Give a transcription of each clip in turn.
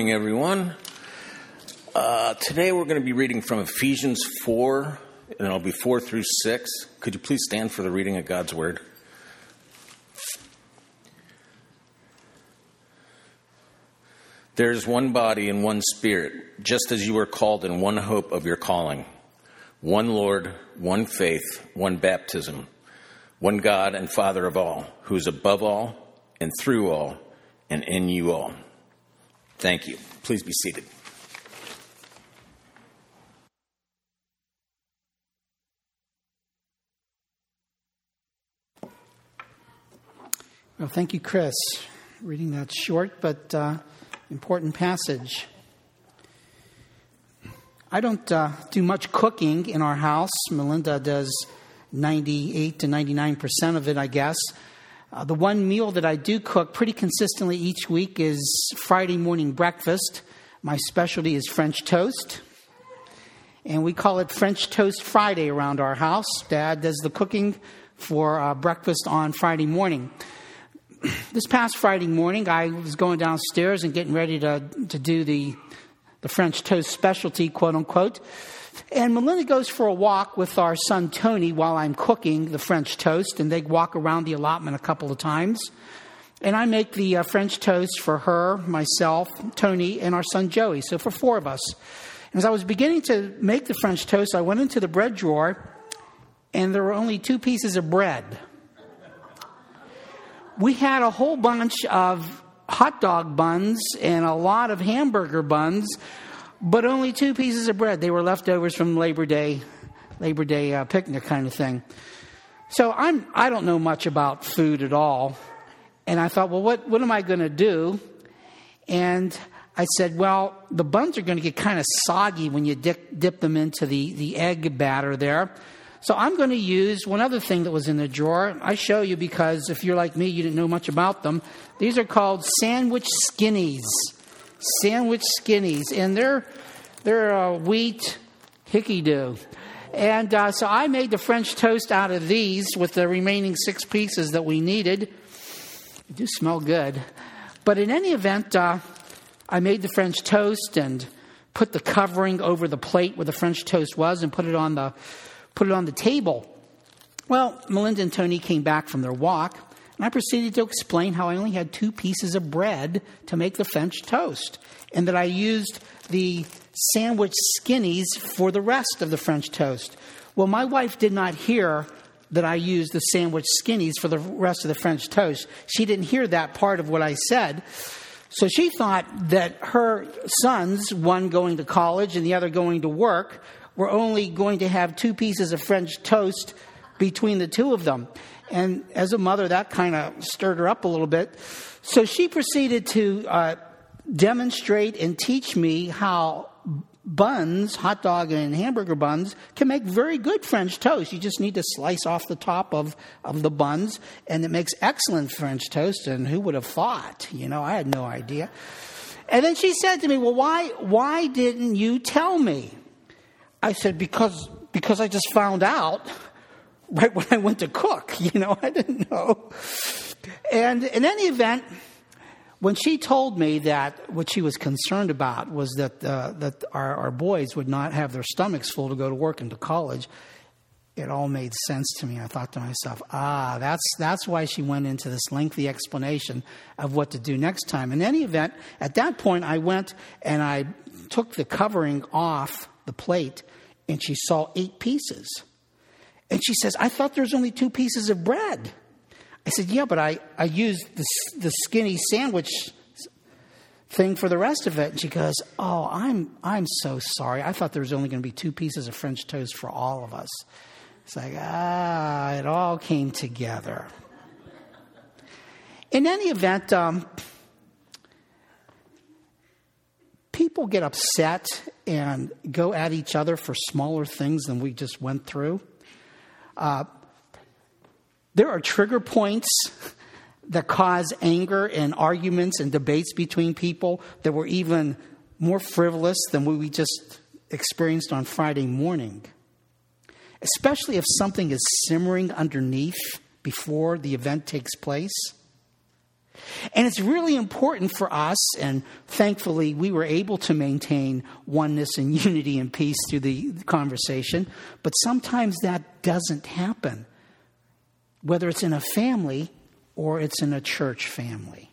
morning, everyone. Today we're going to be reading from Ephesians 4, and it'll be 4 through 6. Could you please stand for the reading of God's Word? There is one body and one Spirit, just as you were called in one hope of your calling. One Lord, one faith, one baptism, one God and Father of all, who is above all and through all and in you all. Thank you. Please be seated. Well, thank you, Chris. Reading that short but important passage. I don't do much cooking in our house. Melinda does 98 to 99% of it, I guess. The one meal that I do cook pretty consistently each week is Friday morning breakfast. My specialty is French toast. And we call it French Toast Friday around our house. Dad does the cooking for breakfast on Friday morning. This past Friday morning, I was going downstairs and getting ready to do the French toast specialty, quote unquote. And Melinda goes for a walk with our son Tony while I'm cooking the French toast, and they walk around the allotment a couple of times. And I make the French toast for her, myself, Tony, and our son Joey, so for 4 of us. And as I was beginning to make the French toast, I went into the bread drawer, and there were only 2 pieces of bread. We had a whole bunch of hot dog buns and a lot of hamburger buns, but only 2 pieces of bread. They were leftovers from Labor Day picnic kind of thing. So I don't know much about food at all. And I thought, well, what am I going to do? And I said, well, the buns are going to get kind of soggy when you dip them into the egg batter there. So I'm going to use one other thing that was in the drawer. I show you because if you're like me, you didn't know much about them. These are called sandwich skinnies. Sandwich skinnies. And they're wheat hickey-do. And so I made the French toast out of these with the remaining 6 pieces that we needed. They do smell good. But in any event, I made the French toast and put the covering over the plate where the French toast was and put it on the table. Well, Melinda and Tony came back from their walk, and I proceeded to explain how I only had 2 pieces of bread to make the French toast, and that I used the sandwich skinnies for the rest of the French toast. Well, my wife did not hear that I used the sandwich skinnies for the rest of the French toast. She didn't hear that part of what I said. So she thought that her sons, one going to college and the other going to work, were only going to have 2 pieces of French toast between the 2 of them. And as a mother, that kind of stirred her up a little bit. So she proceeded to demonstrate and teach me how buns, hot dog and hamburger buns, can make very good French toast. You just need to slice off the top of the buns, and it makes excellent French toast. And who would have thought? I had no idea. And then she said to me, well, why didn't you tell me? I said, because I just found out right when I went to cook. I didn't know. And in any event, when she told me that what she was concerned about was that our boys would not have their stomachs full to go to work and to college, it all made sense to me. I thought to myself, that's why she went into this lengthy explanation of what to do next time. In any event, at that point, I went and I took the covering off the plate, and she saw 8 pieces. And she says, I thought there was only 2 pieces of bread. I said, yeah, but I used the skinny sandwich thing for the rest of it. And she goes, oh, I'm so sorry. I thought there was only going to be 2 pieces of French toast for all of us. It's like, it all came together. In any event, people get upset and go at each other for smaller things than we just went through. There are trigger points that cause anger and arguments and debates between people that were even more frivolous than what we just experienced on Friday morning. Especially if something is simmering underneath before the event takes place. And it's really important for us, and thankfully we were able to maintain oneness and unity and peace through the conversation, but sometimes that doesn't happen, whether it's in a family or it's in a church family.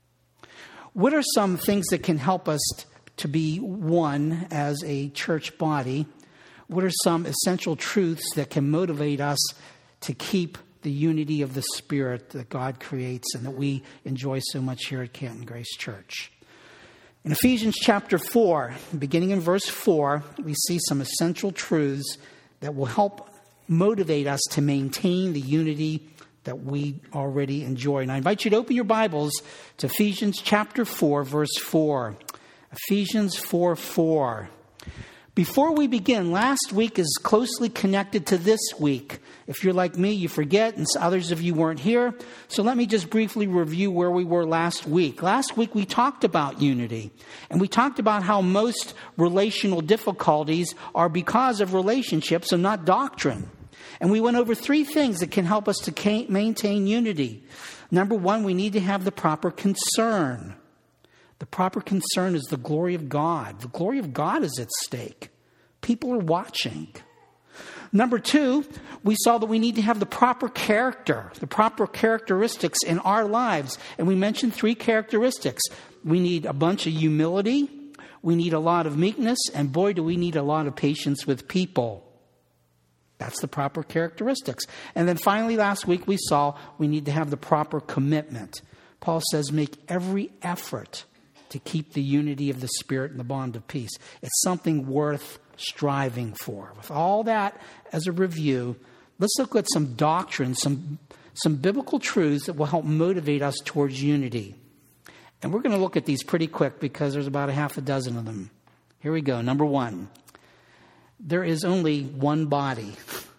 What are some things that can help us to be one as a church body? What are some essential truths that can motivate us to keep the unity of the Spirit that God creates and that we enjoy so much here at Canton Grace Church? In Ephesians chapter 4, beginning in verse 4, we see some essential truths that will help motivate us to maintain the unity that we already enjoy. And I invite you to open your Bibles to Ephesians chapter 4, verse 4. Ephesians 4:4. Before we begin, last week is closely connected to this week. If you're like me, you forget, and others of you weren't here. So let me just briefly review where we were last week. Last week we talked about unity, and we talked about how most relational difficulties are because of relationships and not doctrine. And we went over three things that can help us to maintain unity. Number one, we need to have the proper concern. The proper concern is the glory of God. The glory of God is at stake. People are watching. Number two, we saw that we need to have the proper character, the proper characteristics in our lives. And we mentioned three characteristics. We need a bunch of humility. We need a lot of meekness. And boy, do we need a lot of patience with people. That's the proper characteristics. And then finally, last week, we saw we need to have the proper commitment. Paul says, make every effort to keep the unity of the Spirit and the bond of peace. It's something worth striving for. With all that as a review, let's look at some doctrine, some biblical truths that will help motivate us towards unity. And we're going to look at these pretty quick because there's about a half a dozen of them. Here we go. Number one, there is only one body.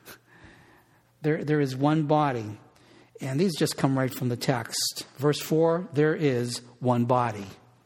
There is one body. And these just come right from the text. Verse 4, there is one body.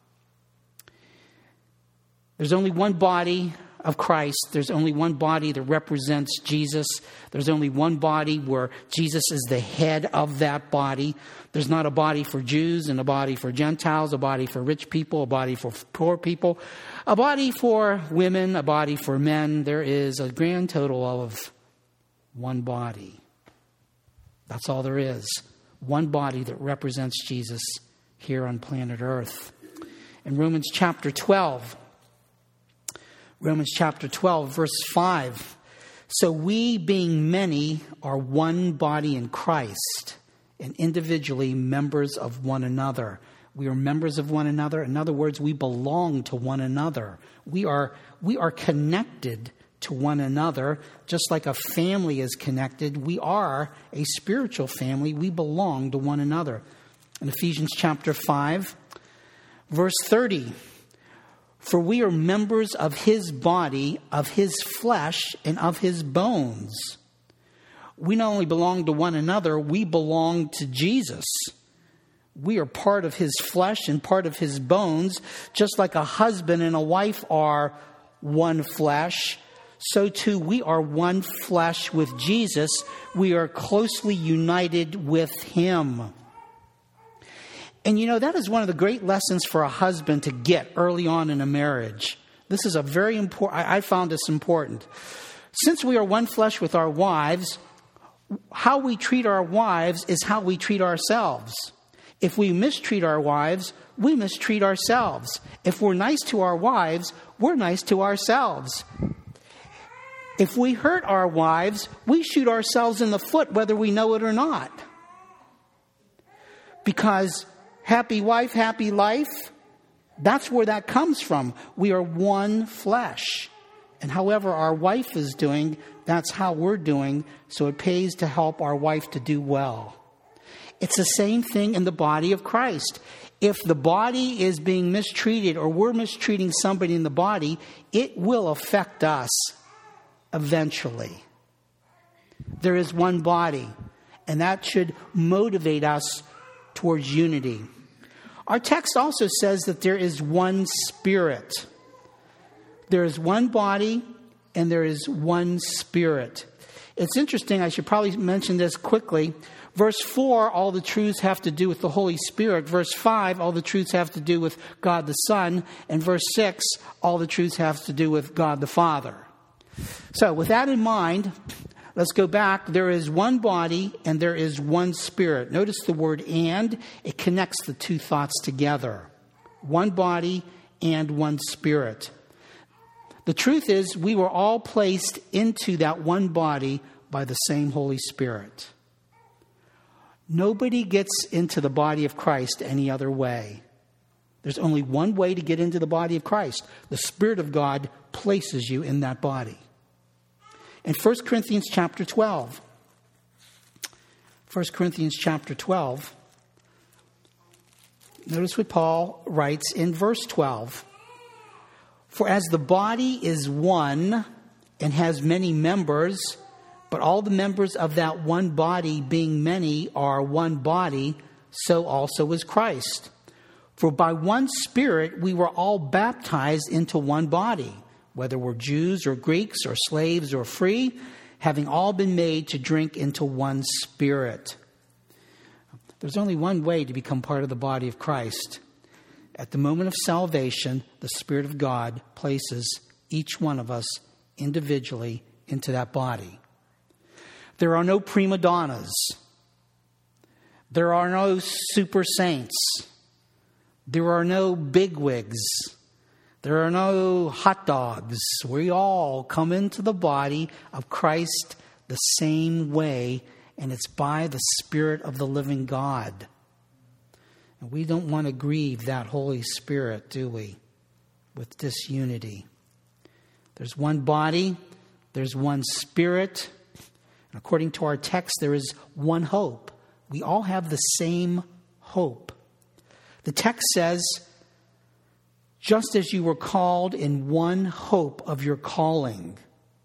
There's only one body of Christ. There's only one body that represents Jesus. There's only one body where Jesus is the head of that body. There's not a body for Jews and a body for Gentiles, a body for rich people, a body for poor people, a body for women, a body for men. There is a grand total of one body. That's all there is. One body that represents Jesus here on planet Earth. In Romans chapter 12, verse 5. So we, being many, are one body in Christ, and individually members of one another. We are members of one another. In other words, we belong to one another. We are connected to one another, just like a family is connected. We are a spiritual family. We belong to one another. In Ephesians chapter 5, verse 30. For we are members of his body, of his flesh, and of his bones. We not only belong to one another, we belong to Jesus. We are part of his flesh and part of his bones, just like a husband and a wife are one flesh. So too, we are one flesh with Jesus. We are closely united with him. And you know, that is one of the great lessons for a husband to get early on in a marriage. This is a very important, I found this important. Since we are one flesh with our wives, how we treat our wives is how we treat ourselves. If we mistreat our wives, we mistreat ourselves. If we're nice to our wives, we're nice to ourselves. If we hurt our wives, we shoot ourselves in the foot whether we know it or not. Because happy wife, happy life, that's where that comes from. We are one flesh. And however our wife is doing, that's how we're doing. So it pays to help our wife to do well. It's the same thing in the body of Christ. If the body is being mistreated or we're mistreating somebody in the body, it will affect us eventually. There is one body, and that should motivate us towards unity. Our text also says that there is one Spirit. There is one body and there is one Spirit. It's interesting, I should probably mention this quickly. Verse 4, all the truths have to do with the Holy Spirit. Verse 5, all the truths have to do with God the Son. And verse 6, all the truths have to do with God the Father. So with that in mind, let's go back. There is one body and there is one spirit. Notice the word "and." It connects the two thoughts together. One body and one spirit. The truth is, we were all placed into that one body by the same Holy Spirit. Nobody gets into the body of Christ any other way. There's only one way to get into the body of Christ. The Spirit of God places you in that body. In 1 Corinthians chapter 12, 1 Corinthians chapter 12, notice what Paul writes in verse 12. For as the body is one and has many members, but all the members of that one body, being many, are one body, so also is Christ. For by one Spirit we were all baptized into one body, whether we're Jews or Greeks or slaves or free, having all been made to drink into one Spirit. There's only one way to become part of the body of Christ. At the moment of salvation, the Spirit of God places each one of us individually into that body. There are no prima donnas. There are no super saints. There are no bigwigs. There are no hot dogs. We all come into the body of Christ the same way, and it's by the Spirit of the living God. And we don't want to grieve that Holy Spirit, do we, with disunity. There's one body, there's one Spirit, and according to our text, there is one hope. We all have the same hope. The text says, just as you were called in one hope of your calling.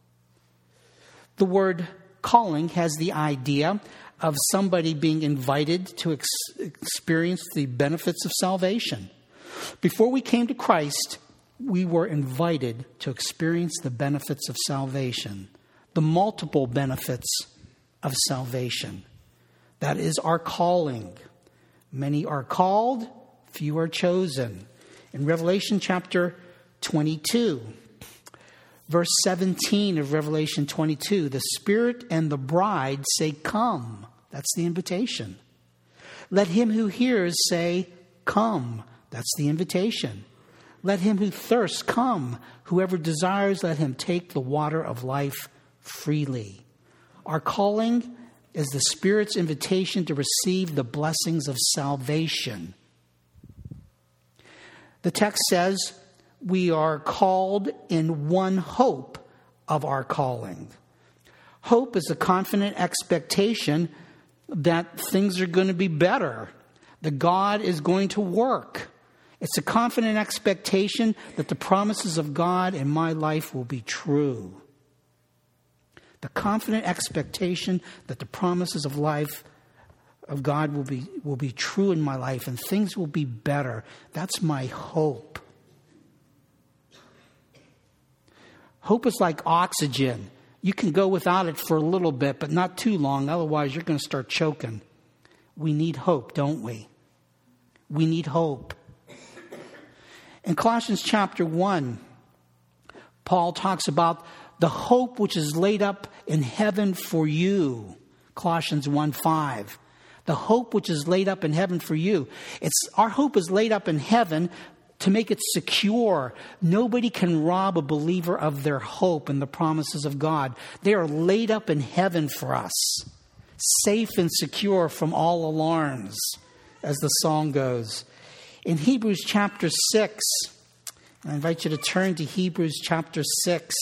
The word calling has the idea of somebody being invited to experience the benefits of salvation. Before we came to Christ, we were invited to experience the benefits of salvation, the multiple benefits of salvation. That is our calling. Many are called, few are chosen. In Revelation chapter 22, verse 17 of Revelation 22, the Spirit and the bride say, "Come." That's the invitation. Let him who hears say, "Come." That's the invitation. Let him who thirsts come. Whoever desires, let him take the water of life freely. Our calling is the Spirit's invitation to receive the blessings of salvation. The text says we are called in one hope of our calling. Hope is a confident expectation that things are going to be better, that God is going to work. It's a confident expectation that the promises of God in my life will be true. The confident expectation that the promises of life of God will be true in my life and things will be better. That's my hope. Hope is like oxygen. You can go without it for a little bit, but not too long. Otherwise, you're going to start choking. We need hope, don't we? We need hope. In Colossians chapter 1, Paul talks about the hope which is laid up in heaven for you. Colossians 1:5. The hope which is laid up in heaven for you. Our hope is laid up in heaven to make it secure. Nobody can rob a believer of their hope and the promises of God. They are laid up in heaven for us, safe and secure from all alarms, as the song goes. In Hebrews chapter 6, I invite you to turn to Hebrews chapter 6,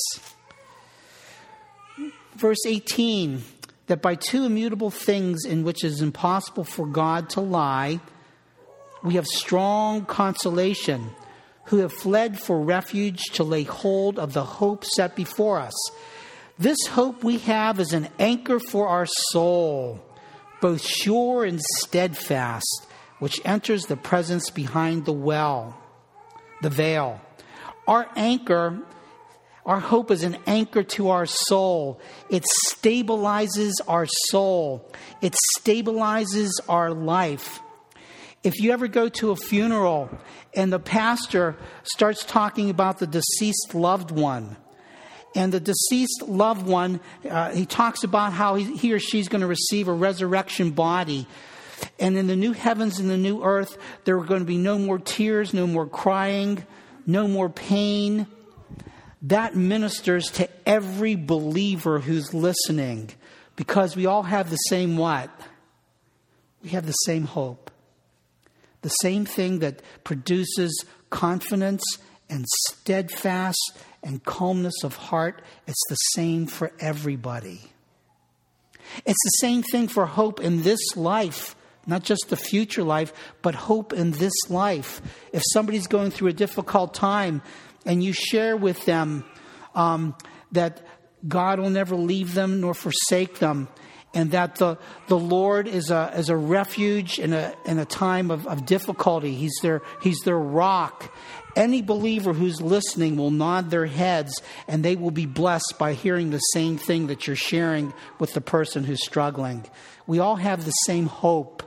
verse 18, that by two immutable things in which it is impossible for God to lie, we have strong consolation, who have fled for refuge to lay hold of the hope set before us. This hope we have is an anchor for our soul, both sure and steadfast, which enters the presence behind the veil. Our anchor Our hope is an anchor to our soul. It stabilizes our soul. It stabilizes our life. If you ever go to a funeral and the pastor starts talking about the deceased loved one, and the deceased loved one, he talks about how he or she's going to receive a resurrection body. And in the new heavens and the new earth, there are going to be no more tears, no more crying, no more pain. That ministers to every believer who's listening, because we all have the same what? We have the same hope. The same thing that produces confidence and steadfast and calmness of heart. It's the same for everybody. It's the same thing for hope in this life, not just the future life, but hope in this life. If somebody's going through a difficult time and you share with them that God will never leave them nor forsake them, and that the Lord is a refuge in a time of difficulty. He's their rock. Any believer who's listening will nod their heads, and they will be blessed by hearing the same thing that you're sharing with the person who's struggling. We all have the same hope.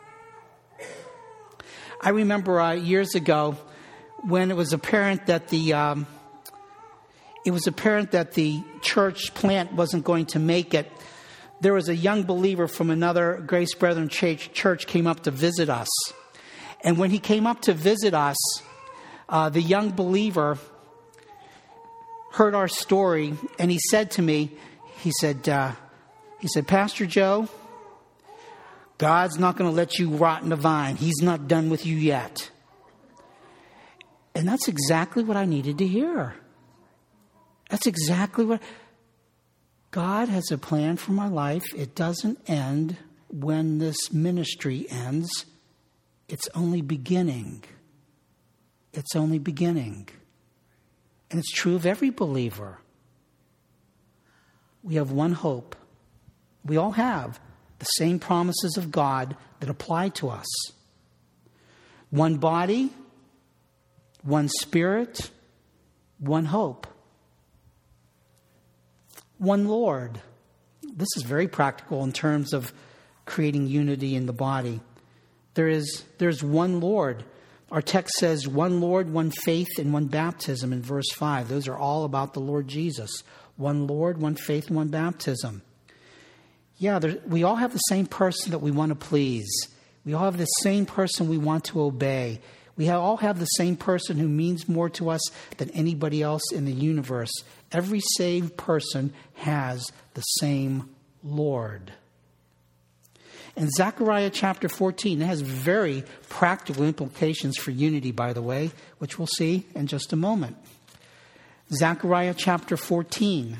I remember years ago when it was apparent that the church plant wasn't going to make it. There was a young believer from another Grace Brethren church came up to visit us. And when he came up to visit us, the young believer heard our story, and he said to me, he said, Pastor Joe, God's not going to let you rot in the vine. He's not done with you yet. And that's exactly what I needed to hear. That's exactly what... God has a plan for my life. It doesn't end when this ministry ends. It's only beginning. It's only beginning. And it's true of every believer. We have one hope. We all have the same promises of God that apply to us. One body, one spirit, one hope. One Lord. This is very practical in terms of creating unity in the body. There's one Lord. Our text says one Lord, one faith, and one baptism in verse 5. Those are all about the Lord Jesus. One Lord, one faith, and one baptism. Yeah, we all have the same person that we want to please. We all have the same person we want to obey. We all have the same person who means more to us than anybody else in the universe. Every saved person has the same Lord. In Zechariah chapter 14, it has very practical implications for unity, by the way, which we'll see in just a moment. Zechariah chapter 14,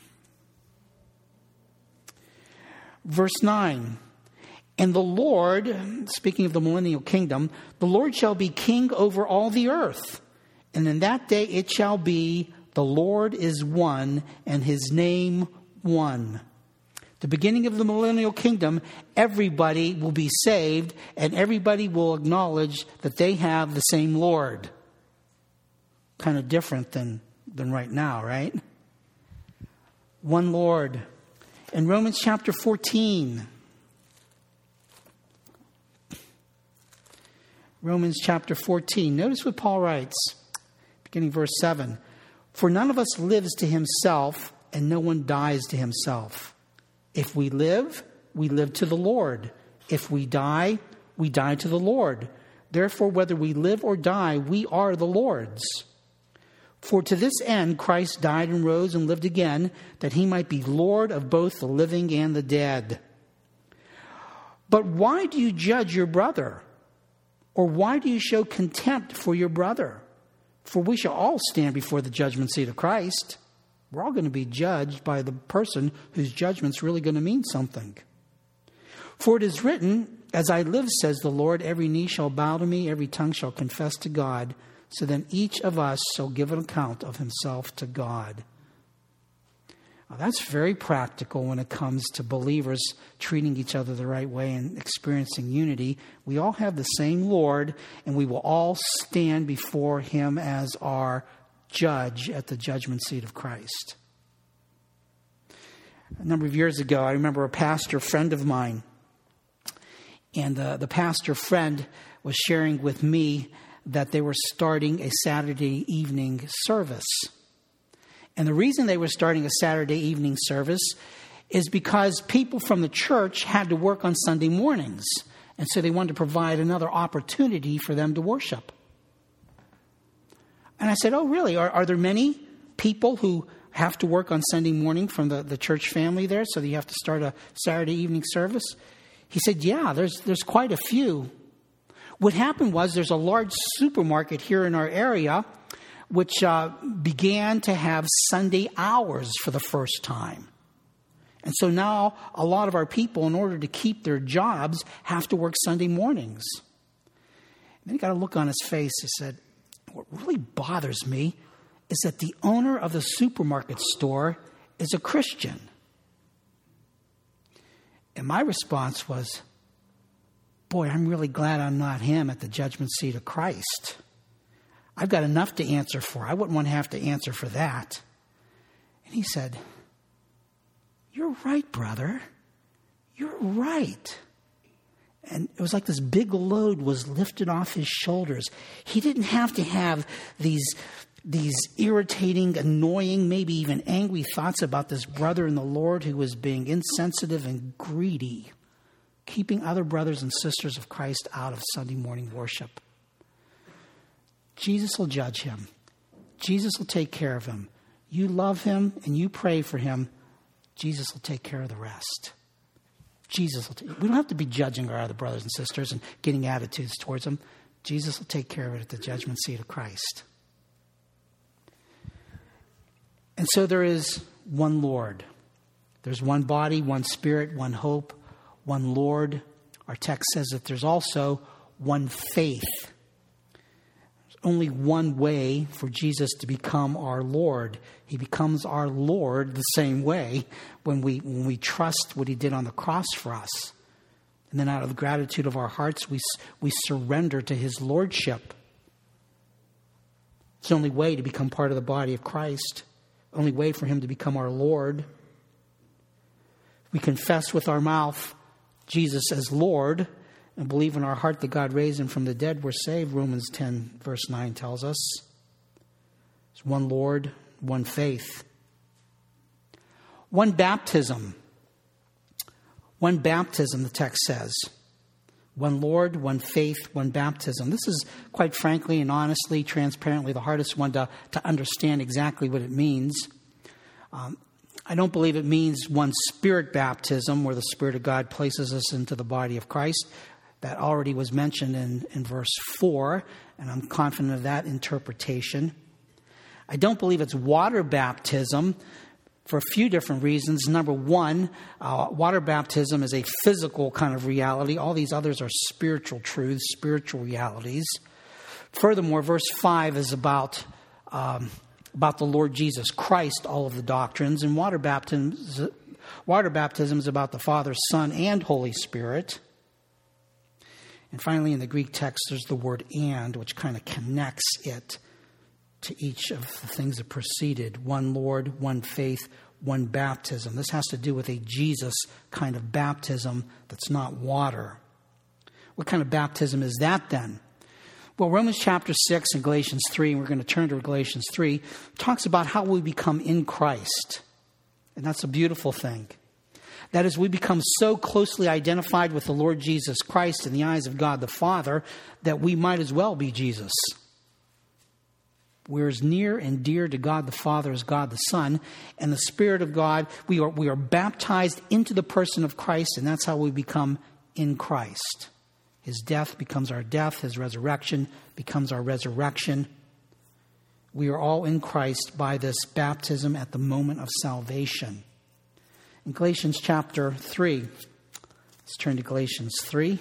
verse 9. And the Lord, speaking of the millennial kingdom, the Lord shall be king over all the earth. And in that day it shall be, the Lord is one, and his name one. The beginning of the millennial kingdom, everybody will be saved, and everybody will acknowledge that they have the same Lord. Kind of different than right now, right? One Lord. In Romans chapter 14... Romans chapter 14. Notice what Paul writes, beginning verse 7. For none of us lives to himself, and no one dies to himself. If we live to the Lord. If we die to the Lord. Therefore, whether we live or die, we are the Lord's. For to this end Christ died and rose and lived again, that he might be Lord of both the living and the dead. But why do you judge your brother? Or why do you show contempt for your brother? For we shall all stand before the judgment seat of Christ. We're all going to be judged by the person whose judgment's really going to mean something. For it is written, as I live, says the Lord, every knee shall bow to me, every tongue shall confess to God. So then each of us shall give an account of himself to God. Now, that's very practical when it comes to believers treating each other the right way and experiencing unity. We all have the same Lord, and we will all stand before him as our judge at the judgment seat of Christ. A number of years ago, I remember a pastor friend of mine, and the pastor friend was sharing with me that they were starting a Saturday evening service. And the reason they were starting a Saturday evening service is because people from the church had to work on Sunday mornings. And so they wanted to provide another opportunity for them to worship. And I said, oh, really? Are there many people who have to work on Sunday morning from the church family there, so that you have to start a Saturday evening service? He said, yeah, there's quite a few. What happened was there's a large supermarket here in our area which began to have Sunday hours for the first time. And so now a lot of our people, in order to keep their jobs, have to work Sunday mornings. And then he got a look on his face. He said, what really bothers me is that the owner of the supermarket store is a Christian. And my response was, boy, I'm really glad I'm not him at the judgment seat of Christ. I've got enough to answer for. I wouldn't want to have to answer for that. And he said, you're right, brother. You're right. And it was like this big load was lifted off his shoulders. He didn't have to have these irritating, annoying, maybe even angry thoughts about this brother in the Lord who was being insensitive and greedy, keeping other brothers and sisters of Christ out of Sunday morning worship. Jesus will judge him. Jesus will take care of him. You love him and you pray for him. Jesus will take care of the rest. We don't have to be judging our other brothers and sisters and getting attitudes towards them. Jesus will take care of it at the judgment seat of Christ. And so there is one Lord. There's one body, one spirit, one hope, one Lord. Our text says that there's also one faith. There's only one way for Jesus to become our Lord. He becomes our Lord the same way when we trust what he did on the cross for us. And then out of the gratitude of our hearts, we surrender to his lordship. It's the only way to become part of the body of Christ. Only way for him to become our Lord. We confess with our mouth Jesus as Lord and believe in our heart that God raised him from the dead, we're saved. Romans 10 verse 9 tells us. It's one Lord, one faith. One baptism. One baptism, the text says. One Lord, one faith, one baptism. This is, quite frankly and honestly, transparently, the hardest one to understand exactly what it means. I don't believe it means one spirit baptism, where the Spirit of God places us into the body of Christ. That already was mentioned in verse 4, and I'm confident of that interpretation. I don't believe it's water baptism for a few different reasons. Number one, water baptism is a physical kind of reality. All these others are spiritual truths, spiritual realities. Furthermore, verse 5 is about the Lord Jesus Christ, all of the doctrines. And water baptism is about the Father, Son, and Holy Spirit. And finally, in the Greek text, there's the word "and," which kind of connects it to each of the things that preceded. One Lord, one faith, one baptism. This has to do with a Jesus kind of baptism that's not water. What kind of baptism is that then? Well, Romans chapter 6 and Galatians 3, and we're going to turn to Galatians 3, talks about how we become in Christ. And that's a beautiful thing. That is, we become so closely identified with the Lord Jesus Christ in the eyes of God the Father that we might as well be Jesus. We're as near and dear to God the Father as God the Son. And the Spirit of God, we are baptized into the person of Christ, and that's how we become in Christ. His death becomes our death. His resurrection becomes our resurrection. We are all in Christ by this baptism at the moment of salvation. In Galatians chapter 3, let's turn to Galatians 3.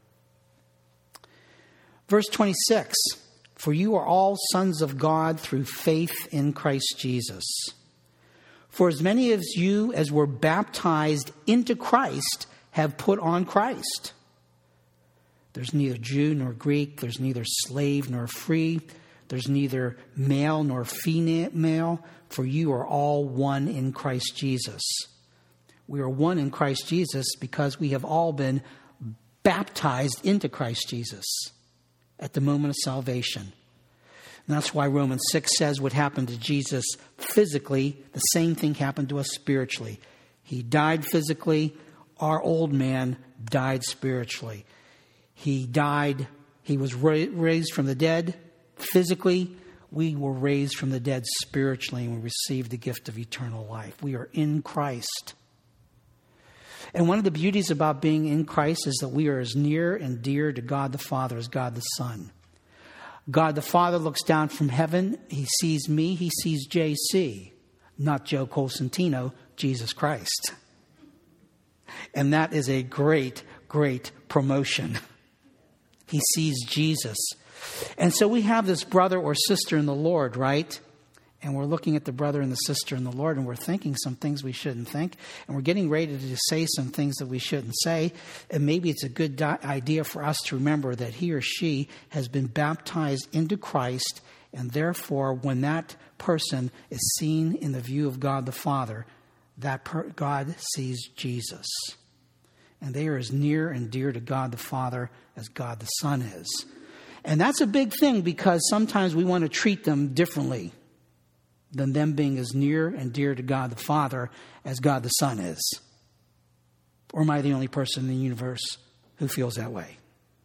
Verse 26, for you are all sons of God through faith in Christ Jesus. For as many of you as were baptized into Christ have put on Christ. There's neither Jew nor Greek, there's neither slave nor free, There's neither male nor female, for you are all one in Christ Jesus. We are one in Christ Jesus because we have all been baptized into Christ Jesus at the moment of salvation. And that's why Romans 6 says what happened to Jesus physically, the same thing happened to us spiritually. He died physically. Our old man died spiritually. He was raised from the dead physically. We were raised from the dead spiritually, and we received the gift of eternal life. We are in Christ. And one of the beauties about being in Christ is that we are as near and dear to God the Father as God the Son. God the Father looks down from heaven. He sees me. He sees JC, not Joe Cosentino, Jesus Christ. And that is a great, great promotion. He sees Jesus. And so we have this brother or sister in the Lord, right? And we're looking at the brother and the sister in the Lord, and we're thinking some things we shouldn't think. And we're getting ready to say some things that we shouldn't say. And maybe it's a good idea for us to remember that he or she has been baptized into Christ. And therefore, when that person is seen in the view of God the Father, God sees Jesus. And they are as near and dear to God the Father as God the Son is. And that's a big thing because sometimes we want to treat them differently than them being as near and dear to God the Father as God the Son is. Or am I the only person in the universe who feels that way?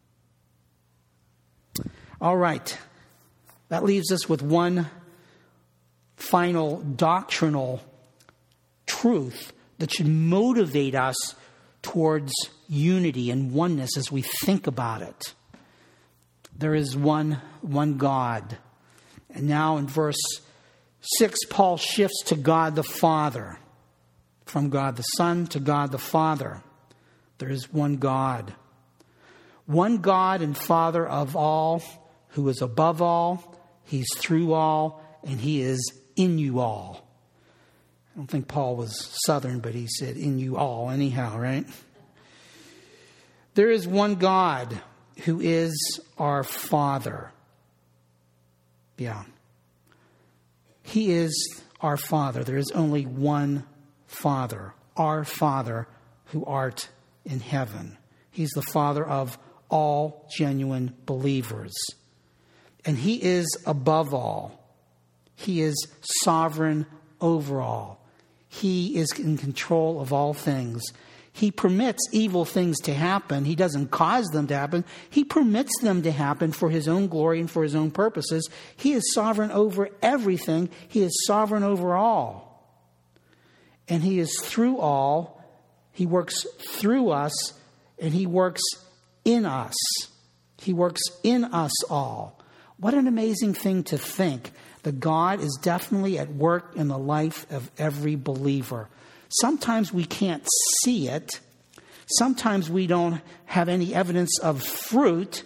All right. That leaves us with one final doctrinal truth that should motivate us towards unity and oneness as we think about it. There is one God. And now in verse 6, Paul shifts to God the Father. From God the Son to God the Father. There is one God. One God and Father of all, who is above all, he's through all, and he is in you all. I don't think Paul was Southern, but he said in you all anyhow, right? There is one God who is our Father. Yeah. He is our Father. There is only one Father, our Father who art in heaven. He's the Father of all genuine believers. And he is above all. He is sovereign over all. He is in control of all things. He permits evil things to happen. He doesn't cause them to happen. He permits them to happen for his own glory and for his own purposes. He is sovereign over everything. He is sovereign over all. And he is through all. He works through us, and he works in us. He works in us all. What an amazing thing to think that God is definitely at work in the life of every believer. Sometimes we can't see it. Sometimes we don't have any evidence of fruit.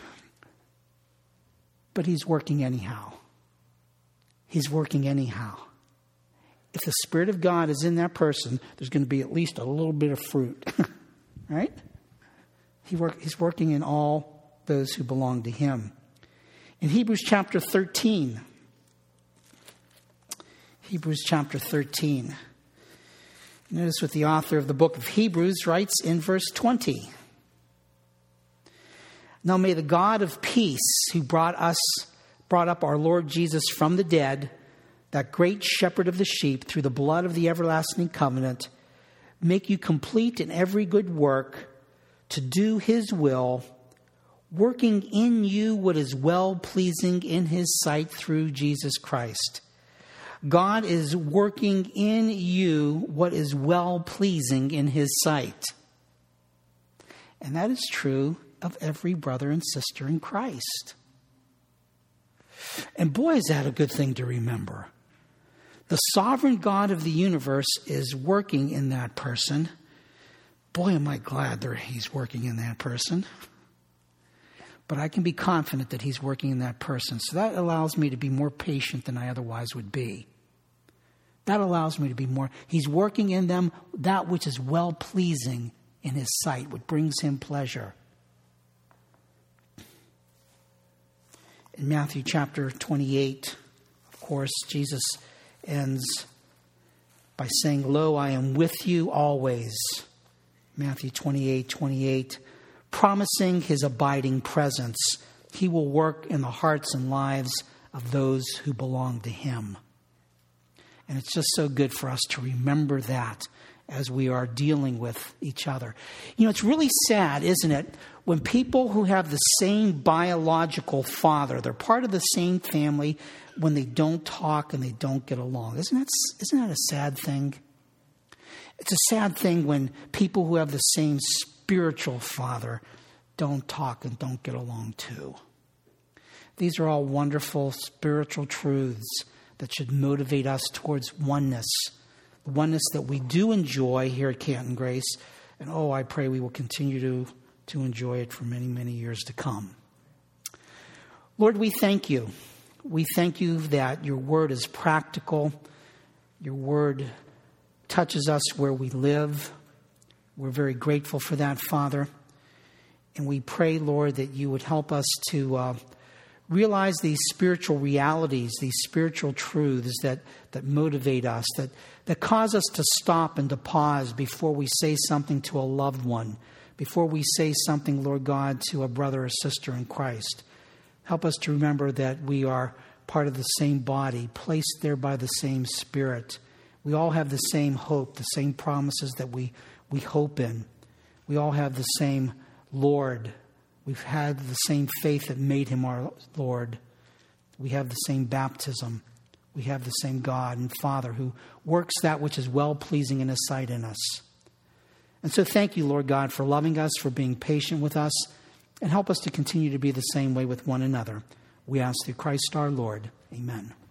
But he's working anyhow. He's working anyhow. If the Spirit of God is in that person, there's going to be at least a little bit of fruit. Right? He's working in all those who belong to him. In Hebrews chapter 13. Hebrews chapter 13. Notice what the author of the book of Hebrews writes in verse 20. Now may the God of peace, who brought up our Lord Jesus from the dead, that great shepherd of the sheep, through the blood of the everlasting covenant, make you complete in every good work to do his will, working in you what is well-pleasing in his sight through Jesus Christ. God is working in you what is well-pleasing in his sight. And that is true of every brother and sister in Christ. And boy, is that a good thing to remember. The sovereign God of the universe is working in that person. Boy, am I glad that he's working in that person. But I can be confident that he's working in that person. So that allows me to be more patient than I otherwise would be. That allows me to be more. He's working in them that which is well-pleasing in his sight, what brings him pleasure. In Matthew chapter 28, of course, Jesus ends by saying, "Lo, I am with you always." Matthew 28:28, promising his abiding presence. He will work in the hearts and lives of those who belong to him. And it's just so good for us to remember that as we are dealing with each other. You know, it's really sad, isn't it, when people who have the same biological father, they're part of the same family, when they don't talk and they don't get along. Isn't that a sad thing? It's a sad thing when people who have the same spiritual father don't talk and don't get along too. These are all wonderful spiritual truths that should motivate us towards oneness. The oneness that we do enjoy here at Canton Grace. And I pray we will continue to enjoy it for many, many years to come. Lord, we thank you. We thank you that your word is practical. Your word touches us where we live. We're very grateful for that, Father. And we pray, Lord, that you would help us to realize these spiritual realities, these spiritual truths that motivate us, that cause us to stop and to pause before we say something to a loved one, before we say something, Lord God, to a brother or sister in Christ. Help us to remember that we are part of the same body, placed there by the same Spirit. We all have the same hope, the same promises that we hope in. We all have the same Lord. We've had the same faith that made him our Lord. We have the same baptism. We have the same God and Father who works that which is well-pleasing in his sight in us. And so thank you, Lord God, for loving us, for being patient with us, and help us to continue to be the same way with one another. We ask through Christ our Lord. Amen.